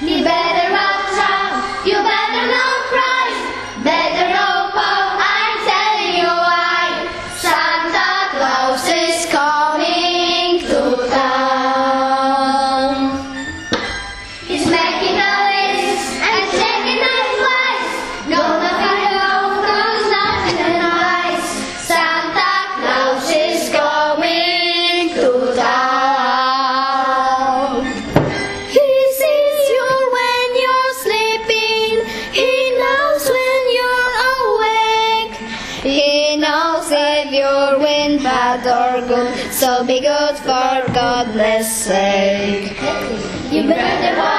You better watch out, you better not cry, better hope out, I'm telling you why. Santa Claus is coming to town. He's making a list and checking out twice, gonna find out who's nothing and nice. Santa Claus is coming to town. He knows if you're wind, bad or good, so be good for goodness sake. You better